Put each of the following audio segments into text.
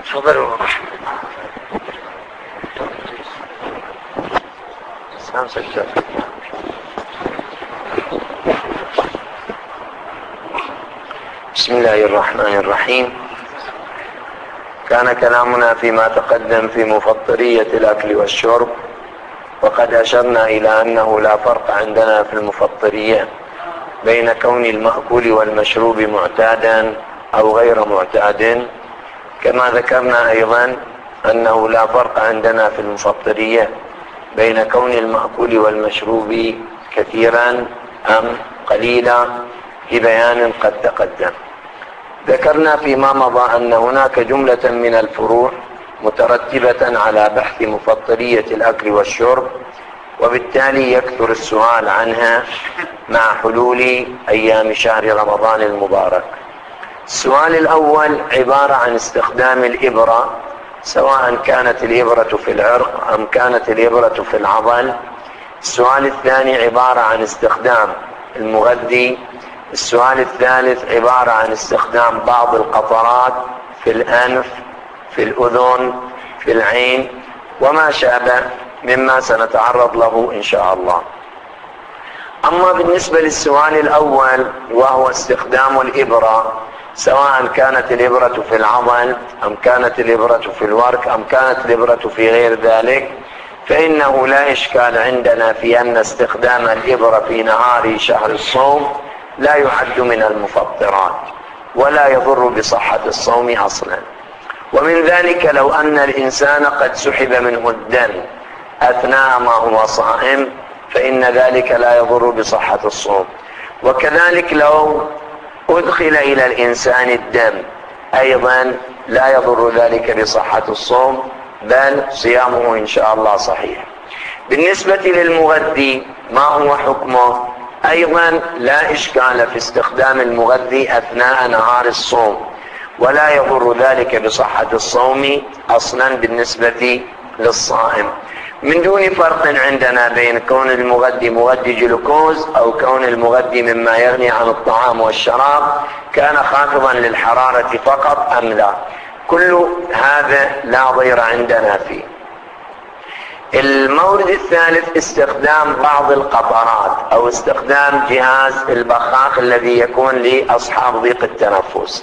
تفضلوا. بسم الله الرحمن الرحيم. كان كلامنا فيما تقدم في مفطرية الأكل والشرب، وقد أشرنا إلى أنه لا فرق عندنا في المفطرية بين كون المأكول والمشروب معتادا أو غير معتاد، كما ذكرنا أيضا أنه لا فرق عندنا في المفطرية بين كون المأكول والمشروب كثيرا أم قليلا في بيان قد تقدم. ذكرنا فيما مضى أن هناك جملة من الفروع مترتبة على بحث مفطرية الأكل والشرب، وبالتالي يكثر السؤال عنها مع حلول أيام شهر رمضان المبارك. السؤال الأول عبارة عن استخدام الإبرة، سواء كانت الإبرة في العرق أم كانت الإبرة في العضل. السؤال الثاني عبارة عن استخدام المغذي. السؤال الثالث عبارة عن استخدام بعض القطرات في الأنف، في الأذن، في العين، وما شابه مما سنتعرض له إن شاء الله. أما بالنسبة للسؤال الأول وهو استخدام الإبرة، سواء كانت الإبرة في العضل أم كانت الإبرة في الورك أم كانت الإبرة في غير ذلك، فإنه لا إشكال عندنا في أن استخدام الإبرة في نهار شهر الصوم لا يعد من المفطرات ولا يضر بصحة الصوم أصلا. ومن ذلك لو أن الإنسان قد سحب منه الدم أثناء ما هو صائم، فإن ذلك لا يضر بصحة الصوم. وكذلك لو أدخل إلى الإنسان الدم أيضا لا يضر ذلك بصحة الصوم، بل صيامه إن شاء الله صحيح. بالنسبة للمغذي ما هو حكمه؟ أيضا لا إشكال في استخدام المغذي أثناء نهار الصوم، ولا يضر ذلك بصحة الصوم أصلا بالنسبة للصائم، من دون فرق عندنا بين كون المغذي مغذي جلوكوز أو كون المغذي مما يغني عن الطعام والشراب كان خافضا للحرارة فقط أم لا. كل هذا لا ضير عندنا فيه. المورد الثالث استخدام بعض القطرات أو استخدام جهاز البخاخ الذي يكون لأصحاب ضيق التنفس.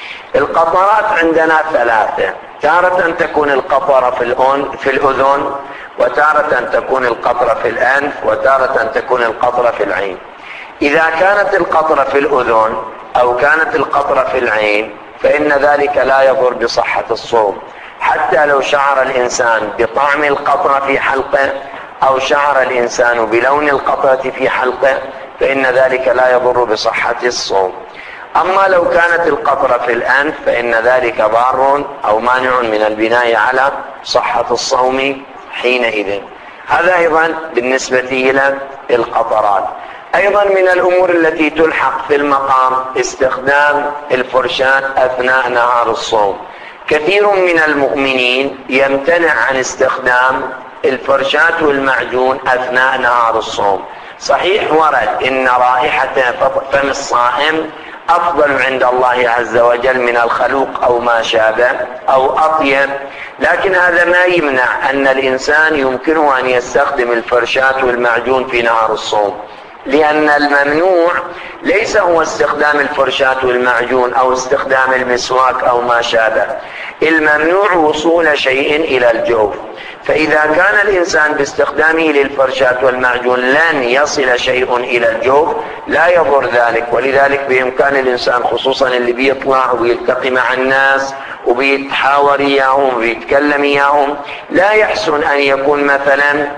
القطرات عندنا ثلاثة، تارة تكون القطرة في الأذن، وتارة تكون القطرة في الأنف، وتارة تكون القطرة في العين. إذا كانت القطرة في الأذن أو كانت القطرة في العين فإن ذلك لا يضر بصحة الصوم، حتى لو شعر الإنسان بطعم القطرة في حلقه أو شعر الإنسان بلون القطرة في حلقه فإن ذلك لا يضر بصحة الصوم. أما لو كانت القطرة في الأنف فإن ذلك ضار أو مانع من البناء على صحة الصوم حينئذ. هذا أيضا بالنسبة إلى القطرات. أيضا من الأمور التي تلحق في المقام استخدام الفرشاة أثناء نهار الصوم. كثير من المؤمنين يمتنع عن استخدام الفرشاة والمعجون أثناء نهار الصوم. صحيح ورد إن رائحة فم الصائم أفضل عند الله عز وجل من الخلوق أو ما شابه أو أطيب، لكن هذا ما يمنع أن الإنسان يمكنه أن يستخدم الفرشاة والمعجون في نهار الصوم، لأن الممنوع ليس هو استخدام الفرشاة والمعجون أو استخدام المسواك أو ما شابه، الممنوع وصول شيء إلى الجوف. فإذا كان الإنسان باستخدامه للفرشاة والمعجون لن يصل شيء إلى الجوف لا يضر ذلك. ولذلك بإمكان الإنسان خصوصا اللي بيطلع ويلتقي مع الناس وبيتحاور إياهم وبيتكلم إياهم لا يحسن أن يكون مثلا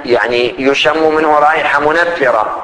يشم منه رائحة منفرة،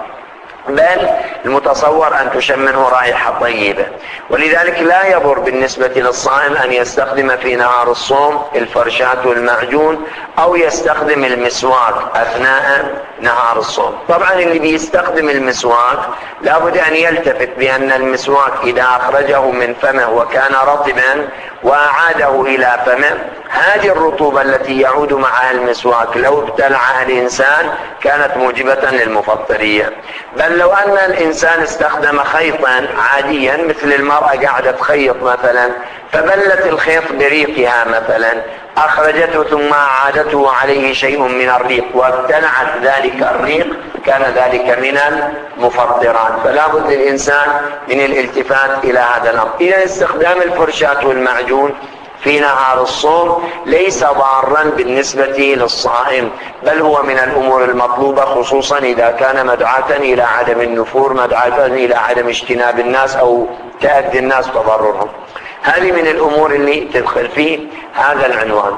بل المتصور أن تشم منه رائحة طيبة. ولذلك لا يضر بالنسبة للصائم أن يستخدم في نهار الصوم الفرشاة والمعجون أو يستخدم المسواك أثناء نهار الصوم. طبعا اللي بيستخدم المسواك لابد أن يلتفت بأن المسواك إذا أخرجه من فمه وكان رطبا وأعاده إلى فمه، هذه الرطوبة التي يعود معها المسواك لو ابتلعها الإنسان كانت موجبة للمفطرية. بل لو أن الإنسان استخدم خيطا عاديا مثل المرأة قاعدة تخيط مثلا، فبلت الخيط بريقها مثلا، أخرجته ثم أعادته عليه شيء من الريق وابتلعت ذلك الريق، كان ذلك من المفطرات. فلا بد للإنسان من الالتفات إلى هذا الأمر. إذا استخدام الفرشاة والمعجون في نهار الصوم ليس ضارا بالنسبة للصائم، بل هو من الأمور المطلوبة، خصوصا إذا كان مدعاة إلى عدم النفور، مدعاة إلى عدم اجتناب الناس أو تأدي الناس تضررهم. هذه من الأمور اللي تدخل في هذا العنوان.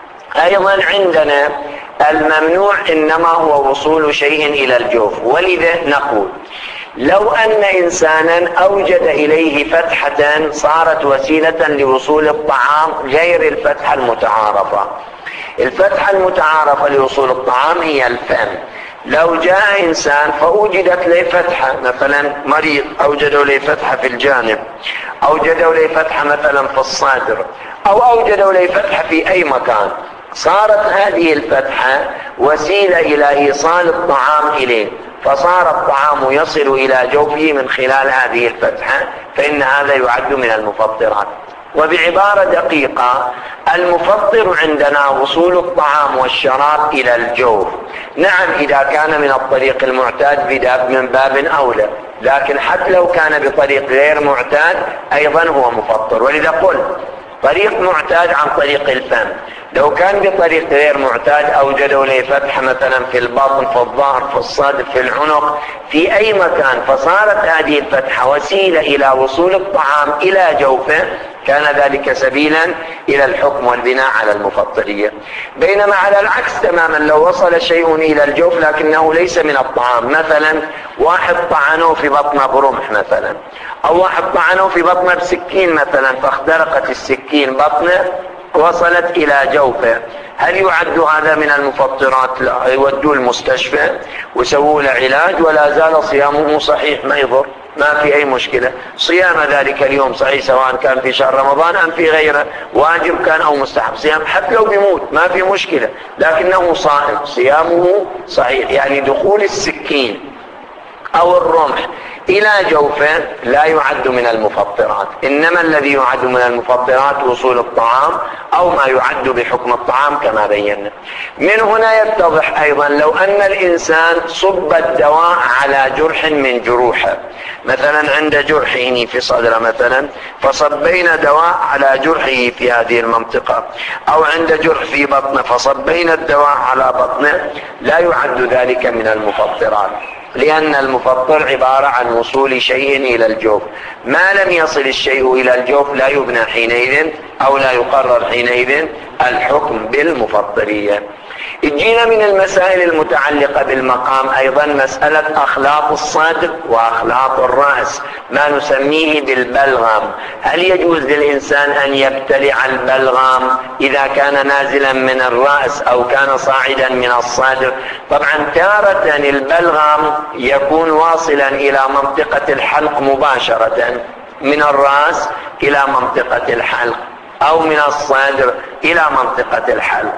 أيضا عندنا الممنوع إنما هو وصول شيء إلى الجوف، ولذا نقول لو أن إنسانا أوجد إليه فتحة صارت وسيلة لوصول الطعام غير الفتحة المتعارفة. الفتحة المتعارفة لوصول الطعام هي الفم. لو جاء إنسان فأوجدت له فتحة، مثلا مريض أوجدوا له فتحة في الجانب، أوجدوا له فتحة مثلا في الصدر، أو أوجدوا له فتحة في أي مكان، صارت هذه الفتحة وسيلة إلى إيصال الطعام إليه، فصار الطعام يصل إلى جوفه من خلال هذه الفتحة، فإن هذا يعد من المفطرات. وبعبارة دقيقة، المفطر عندنا وصول الطعام والشراب إلى الجوف. نعم إذا كان من الطريق المعتاد من باب أولى، لكن حتى لو كان بطريق غير معتاد أيضا هو مفطر. ولذا قلت طريق معتاد عن طريق الفم. لو كان بطريق غير معتاد أوجدوا له فتحة مثلا في البطن، في الظهر، في الصدر، في العنق، في أي مكان، فصارت هذه الفتحة وسيلة إلى وصول الطعام إلى جوفه، كان ذلك سبيلا إلى الحكم والبناء على المفطرية. بينما على العكس تماما لو وصل شيء إلى الجوف لكنه ليس من الطعام، مثلا واحد طعنه في بطنه برمح مثلا، أو واحد طعنه في بطنه بسكين مثلا فاخترقت السكين بطنه وصلت إلى جوفه، هل يعد هذا من المفطرات؟ لا، يودوه المستشفى ويسووا له علاج ولا زال صيامه صحيح، ما يضر، ما في أي مشكلة. صيام ذلك اليوم صحيح سواء كان في شهر رمضان أم في غيره، واجب كان أو مستحب، صيام حتى لو بيموت ما في مشكلة، لكنه صائم صيامه صحيح. يعني دخول السكين أو الرمح إلى جوفه لا يعد من المفطرات، إنما الذي يعد من المفطرات وصول الطعام أو ما يعد بحكم الطعام كما بينا. من هنا يتضح أيضا لو أن الإنسان صب الدواء على جرح من جروحه، مثلا عند جرحه في صدره مثلا فصبينا دواء على جرحه في هذه المنطقة، أو عند جرح في بطنه فصبينا الدواء على بطنه، لا يعد ذلك من المفطرات، لأن المفطر عبارة عن وصول شيء إلى الجوف. ما لم يصل الشيء إلى الجوف لا يبنى حينئذ أو لا يقرر حينئذ الحكم بالمفطرية. جينا من المسائل المتعلقة بالمقام أيضا مسألة أخلاط الصدر وأخلاط الرأس، ما نسميه بالبلغم. هل يجوز للإنسان أن يبتلع البلغم إذا كان نازلا من الرأس أو كان صاعدا من الصدر؟ طبعا تارة البلغم يكون واصلا إلى منطقة الحلق مباشرة، من الرأس إلى منطقة الحلق، أو من الصدر إلى منطقة الحلق.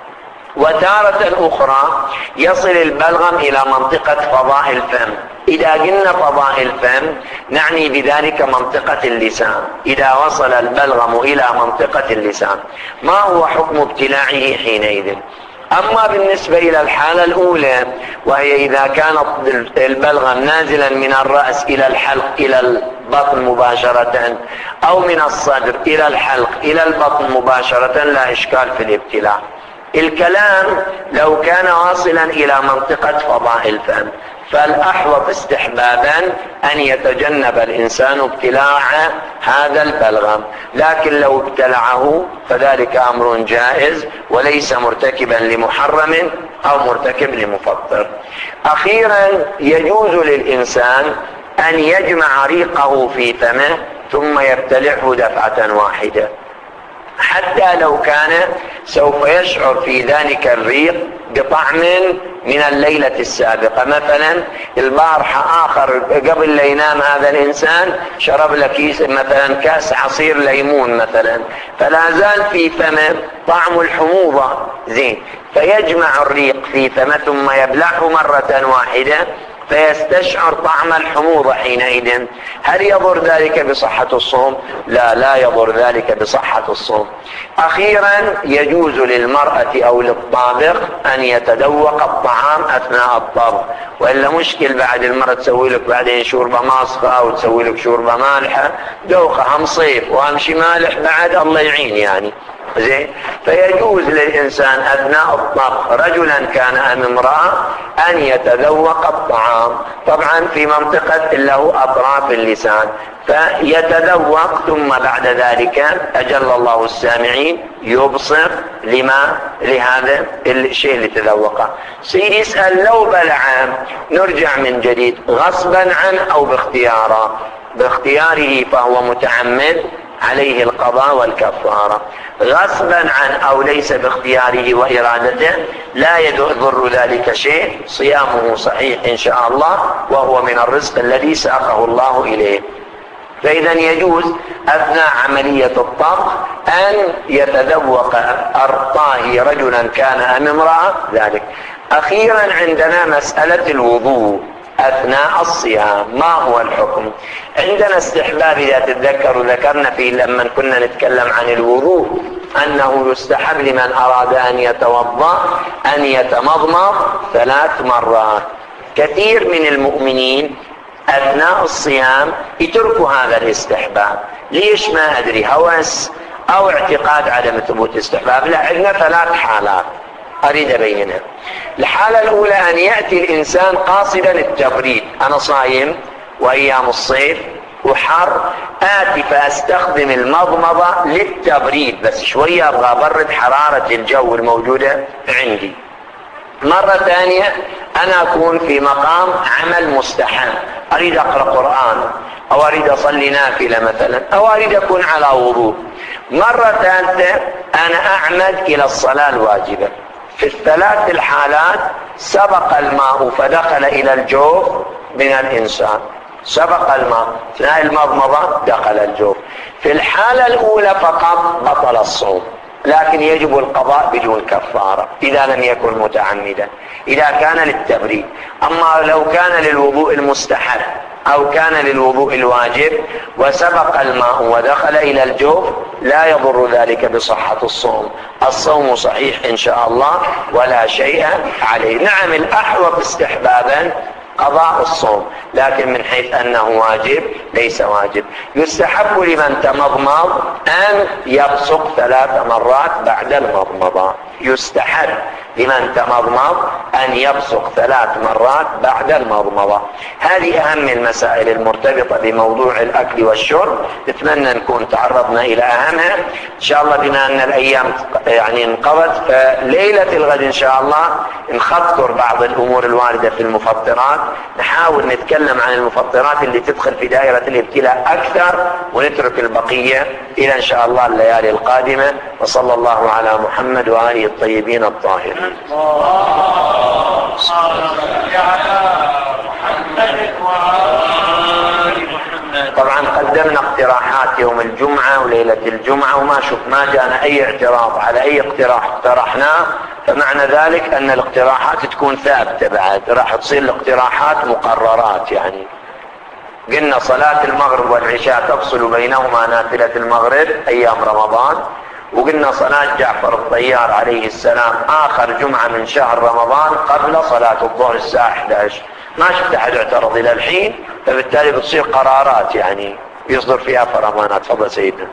وتارة أخرى يصل البلغم إلى منطقة فضاء الفم. إذا قلنا فضاء الفم نعني بذلك منطقة اللسان. إذا وصل البلغم إلى منطقة اللسان ما هو حكم ابتلاعه حينئذ؟ أما بالنسبة إلى الحالة الأولى وهي إذا كان البلغم نازلا من الرأس إلى الحلق إلى البطن مباشرة، أو من الصدر إلى الحلق إلى البطن مباشرة، لا إشكال في الابتلاع. الكلام لو كان واصلا إلى منطقة فضاء الفم، فالأحوط استحبابا أن يتجنب الإنسان ابتلاع هذا البلغم، لكن لو ابتلعه فذلك أمر جائز وليس مرتكبا لمحرم أو مرتكب لمفطر. أخيرا يجوز للإنسان أن يجمع ريقه في فمه ثم يبتلعه دفعة واحدة، حتى لو كان سوف يشعر في ذلك الريق بطعم من الليلة السابقة. مثلا البارحة آخر قبل لا ينام هذا الإنسان شرب له كيس مثلا كاس عصير ليمون مثلا، فلا زال في فمه طعم الحموضة زين، فيجمع الريق في فمه ثم يبلعه مرة واحدة فيستشعر طعم الحموضة حينئذ. هل يضر ذلك بصحة الصوم؟ لا، لا يضر ذلك بصحة الصوم. أخيرا يجوز للمرأة أو للطابخ أن يتذوق الطعام أثناء الطبخ، وإلا مشكل بعد المرأة تسوي لك بعدين شوربة ماصفة أو تسوي لك شوربة مالحة، دوخة هم صيف وامشي مالح بعد الله يعين يعني زين. فيجوز للإنسان أثناء الطبخ رجلا كان أم امرأة أن يتذوق الطعام، طبعا في منطقة له أطراف اللسان، فيتذوق ثم بعد ذلك أجل الله السامعين يبصر لهذا الشيء اللي تذوقه. سيدي يسأل لو بلع نرجع من جديد غصبا عنه أو باختياره. باختياره فهو متعمد عليه القضاء والكفارة، غصبا عنه أو ليس باختياره وإرادته لا يضر ذلك شيء، صيامه صحيح إن شاء الله، وهو من الرزق الذي ساقه الله إليه. فإذا يجوز أثناء عملية الطبخ أن يتذوق الطاهي رجلا كان أم امرأة ذلك. أخيرا عندنا مسألة الوضوء أثناء الصيام، ما هو الحكم؟ عندنا استحباب، إذا تتذكروا ذكرنا فيه لما كنا نتكلم عن الوضوء أنه يستحب لمن أراد أن يتوضأ أن يتمضمض 3 مرات. كثير من المؤمنين أثناء الصيام يتركوا هذا الاستحباب. ليش؟ ما أدري، هوس أو اعتقاد عدم ثبوت استحباب. لا، عندنا 3 حالات أريد أبينها. الحالة الأولى أن يأتي الإنسان قاصدا التبريد، أنا صايم وأيام الصيف وحر، آتي فأستخدم المضمضة للتبريد، بس شوية أبغى أبرد حرارة الجو الموجودة عندي. مرة ثانية أنا أكون في مقام عمل مستحب، أريد أقرأ قرآن أو أريد أصلي نافلة مثلا، أو أريد أكون على وضوء. مرة ثالثة أنا أعمد إلى الصلاة الواجبة. في ال3 الحالات سبق الماء فدخل إلى الجوف من الإنسان، سبق الماء أثناء المضمضة دخل الجوف. في الحالة الأولى فقط بطل الصوم، لكن يجب القضاء بدون كفارة إذا لم يكن متعمدا، إذا كان للتبريد. أما لو كان للوضوء المستحب أو كان للوضوء الواجب وسبق الماء ودخل إلى الجوف لا يضر ذلك بصحة الصوم، الصوم صحيح إن شاء الله ولا شيء عليه. نعم، الأحوط استحبابا قضاء الصوم، لكن من حيث أنه واجب ليس واجب. يستحب لمن تمضمض أن يبصق 3 مرات بعد المضمضة، يستحب لمن تمضمض أن يبصق 3 مرات بعد المضمضة. هذه أهم المسائل المرتبطة بموضوع الأكل والشرب، نتمنى نكون تعرضنا إلى أهمها إن شاء الله. بما أن الأيام يعني انقضت، فليلة الغد إن شاء الله نخطر بعض الأمور الواردة في المفطرات، نحاول نتكلم عن المفطرات اللي تدخل في دائرة الابتلاء أكثر، ونترك البقية إلى إن شاء الله الليالي القادمة. وصلى الله على محمد وآله الطيبين الطاهرين. طبعا قدمنا اقتراحات يوم الجمعة وليلة الجمعة، وما ما جاءنا أي اعتراض على أي اقتراح اقترحناه، فمعنى ذلك أن الاقتراحات تكون ثابتة، بعد راح تصير الاقتراحات مقررات. يعني قلنا صلاة المغرب والعشاء تفصل بينهما نافلة المغرب أيام رمضان، وقلنا صلاة جعفر الطيار عليه السلام آخر جمعة من شهر رمضان قبل صلاة الظهر الساعة 11. ما شفت أحد اعترض إلى الحين، فبالتالي بتصير قرارات يعني يصدر فيها فرمانات. تفضل سيدنا.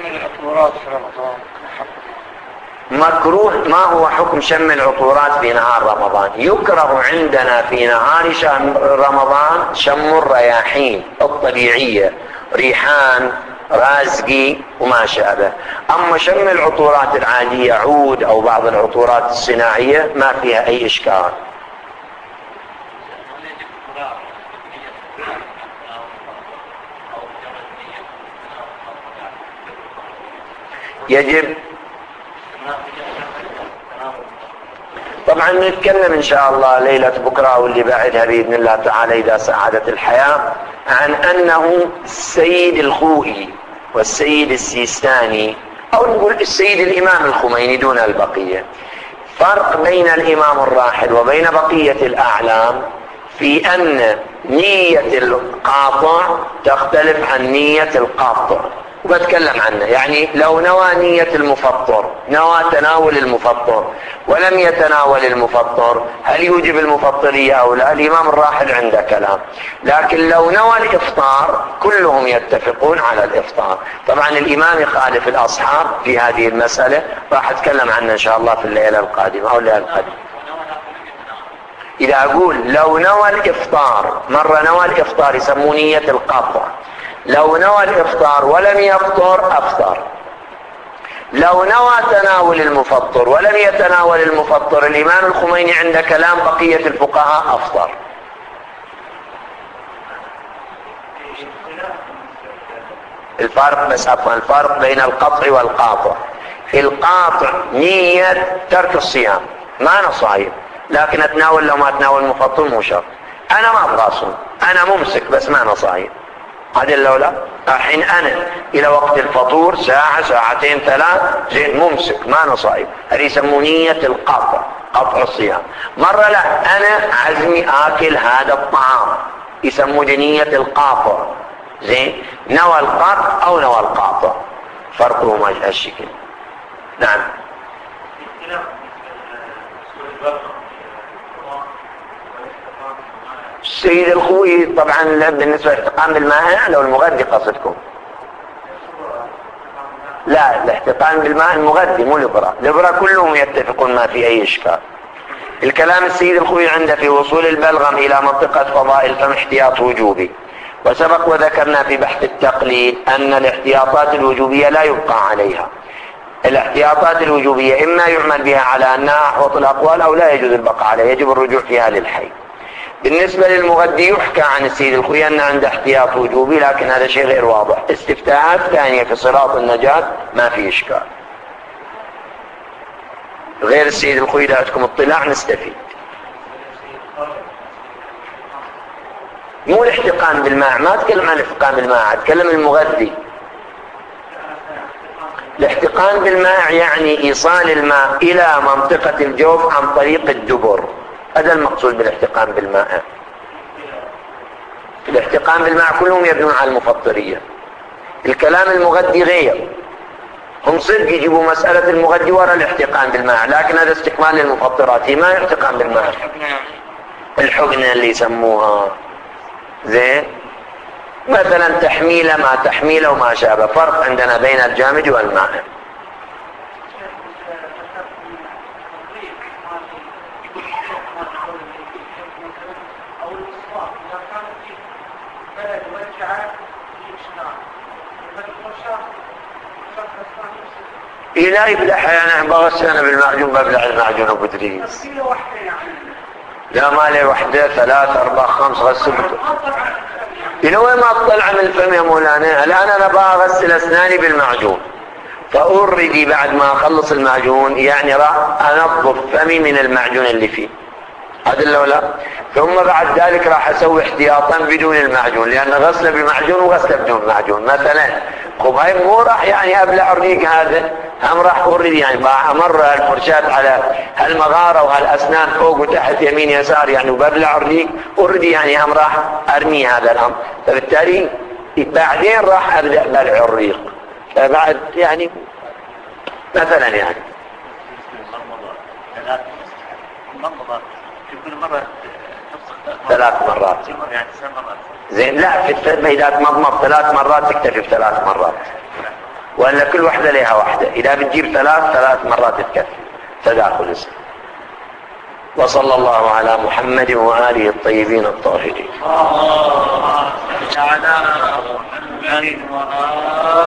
مكروه. ما هو حكم شم العطورات في نهار رمضان؟ يكره عندنا في نهار شهر رمضان شم الرياحين الطبيعية، ريحان، رازقي وما شابه. أما شم العطورات العادية، عود أو بعض العطورات الصناعية، ما فيها أي إشكال. يجب طبعا نتكلم ان شاء الله ليلة بكرة او اللي بعدها باذن الله تعالى اذا ساعدت الحياة عن انه السيد الخوئي والسيد السيستاني او نقول السيد الامام الخميني دون البقية. فرق بين الامام الراحل وبين بقية الاعلام في ان نية القاطع تختلف عن نية القاطع، وبتكلم عنه. يعني لو نوى نية المفطر، نوى تناول المفطر ولم يتناول المفطر، هل يوجب المفطرية او لا؟ الامام الراحل عنده كلام. لكن لو نوى الافطار كلهم يتفقون على الافطار. طبعا الامام يخالف الاصحاب في هذه المسألة، راح اتكلم عنها ان شاء الله في الليلة القادمة او الليلة القادمة. إذا أقول لو نوى الإفطار، مرة نوى الإفطار يسمونه نية القاطع، لو نوى الإفطار ولم يفطر أفطر. لو نوى تناول المفطر ولم يتناول المفطر، الإمام الخميني عند كلام بقية الفقهاء أفطر. الفرق بس عفوا، الفرق بين القطع والقاطع. القاطع نية ترك الصيام، ما أنا صايم لكن اتناول لو ما اتناول المفطر مو شرط. انا ما ابغى اصوم، انا ممسك بس ما انا صايم. هذا لو لا الحين انا الى وقت الفطور ساعة ساعتين ثلاث زين ممسك ما انا صايم، هذه يسمونه نية القطع، قطع الصيام. مرة لا انا عزمي اكل هذا الطعام، يسمونه نية القاطع. زين نوى القطع او نوى القاطع، فرقهما هالشكل. نعم. السيد الخوئي طبعا بالنسبة للاحتقان بالماء لو المغذي قصدكم؟ لا، الاحتقان بالماء المغذي مو الإبرة. الإبرة كلهم يتفقون ما في أي إشكال. الكلام السيد الخوئي عنده في وصول البلغم إلى منطقة فضاء الفم احتياط وجوبي، وسبق وذكرنا في بحث التقليد أن الاحتياطات الوجوبية لا يبقى عليها. الاحتياطات الوجوبية إما يعمل بها على أنها أحوط الأقوال أو لا يجوز البقاء عليها، يجب الرجوع فيها للحي. بالنسبة للمغذي يحكى عن السيد الخوئي أن عنده احتياط وجوبي، لكن هذا شيء غير واضح. استفتاءات ثانية في صراط النجاة ما في إشكال. غير السيد الخوئي إذا عندكم اطلاع نستفيد. مو الاحتقان بالماء، ما أتكلم عن الاحتقان بالماء، أتكلم المغذي. الاحتقان بالماء يعني إيصال الماء إلى منطقة الجوف عن طريق الدبر، هذا المقصود بالاحتقان بالماء. الاحتقان بالماء كلهم يبنون على المفطرية. الكلام المغذي غير، هم صدق يجيبوا مسألة المغذي وراء الاحتقان بالماء، لكن هذا استكمال للمفطرات، هي ما احتقان بالماء. الحقنة اللي يسموها زين مثلا تحميله ما تحميله وما شابه، فرق عندنا بين الجامد والماء. لا يبلع انا بغسل انا بالمعجون، ببلع المعجون ابو ادريس. لا ما لي وحده 3 4 5 غسلته. الى وين ما اطلع من الفم يا مولانا؟ الان انا بغسل اسناني بالمعجون، فاوردي بعد ما اخلص المعجون يعني راح انظف فمي من المعجون اللي فيه، هذا الاولى. ثم بعد ذلك راح اسوي احتياطا بدون المعجون، لان غسله بمعجون وغسله بدون معجون. مثلا هاي مو راح يعني ابلع الريق، هذا هم راح اوريدي يعني امر الفرشاة على هالمغاره وهالاسنان فوق وتحت يمين يسار يعني، وببلع الريق اوريدي يعني هم راح ارمي هذا الامر، فبالتالي بعدين راح ابدا بلع الريق. فبعد يعني مثلا يعني في كل مرة 3 مرات يعني 3 مرات زين. لا في الثلمة إذا تمضمض 3 مرات تكتفي ب3 مرات، ولا كل واحدة لها واحدة. إذا بتجيب 3 مرات تكفي تداخل اسم. وصلى الله على محمد وآله الطيبين الطاهرين. على محمد وآله